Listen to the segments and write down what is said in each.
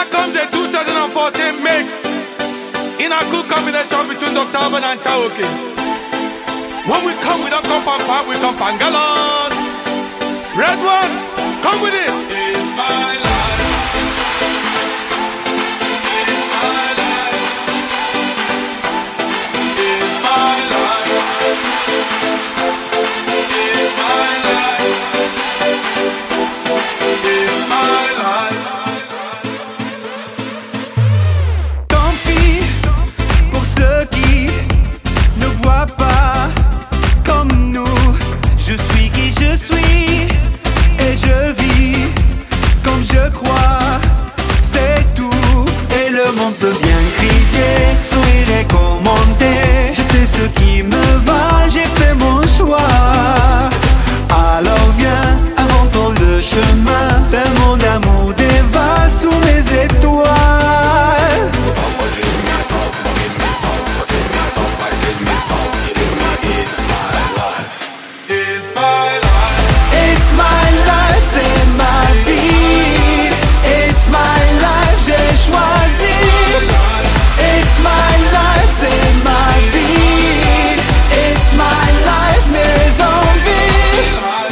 Here comes the 2014 mix in a cool combination between Dr. Alban and Chaoki. When we come, we don't come pam, we come pangalon. Red one, come with it. It's my life. It's my life. It's my life. It's my life. It's my life. Tant pis pour ceux qui ne voient pas comme nous. Je suis qui je suis et je vis comme je crois. C'est tout. Et le monde peut bien crier, sourire et commenter. Je sais ce qui me va, j'ai fait mon choix. Alors viens, inventons le chemin vers mon amour dévale sous mes étoiles. It's my life, c'est ma vie. It's my life, j'ai choisi. It's my life, c'est ma vie. It's my life, mes envies.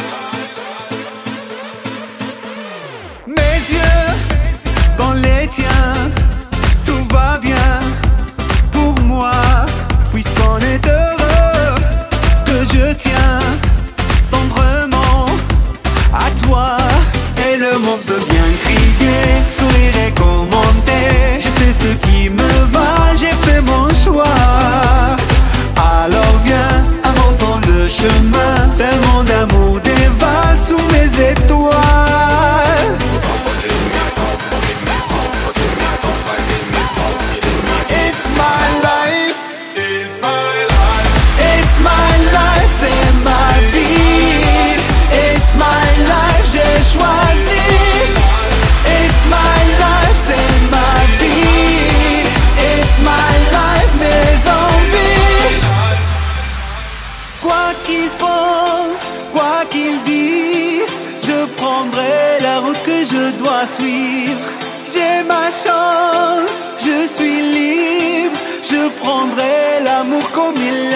Mes yeux dans les tiens, tout va bien pour moi. Puisqu'on est heureux, que je tiens tendrement à toi. Et le monde peut bien crier, sourire et commenter. Je sais ce qui me va, j'ai fait mon choix. Alors viens, inventons le chemin vers mon amour dévale sous mes étoiles. It's my life. It's my life. It's my life, c'est ma vie. It's my life, j'ai choisi. It's my life, c'est ma vie. It's my life, mes envies. Quoi qu'ils pensent, quoi qu'ils disent, je prendrai la route que je dois suivre. J'ai ma chance, je suis libre. Je prendrai l'amour comme il